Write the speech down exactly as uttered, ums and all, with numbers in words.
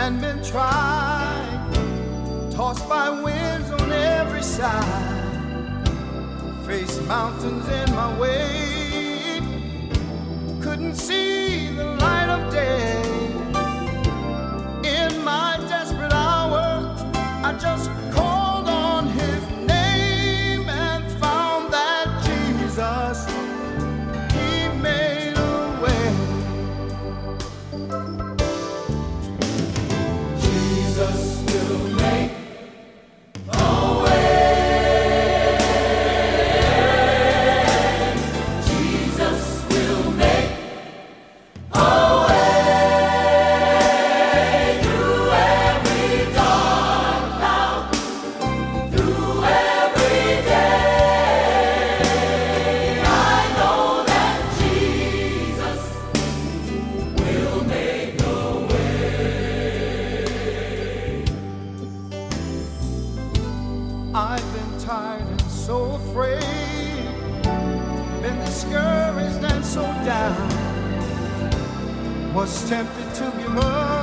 and been tried, tossed by winds on every side, faced mountains in my way, couldn't see the light of day. In my desperate hour, I just called on his name and found that Jesus, he made a way. Jesus will make a way. Jesus will make a way through every dark cloud, through every day. I know that Jesus will make a way. I've been tired and so afraid, been discouraged and so down, was tempted to give up,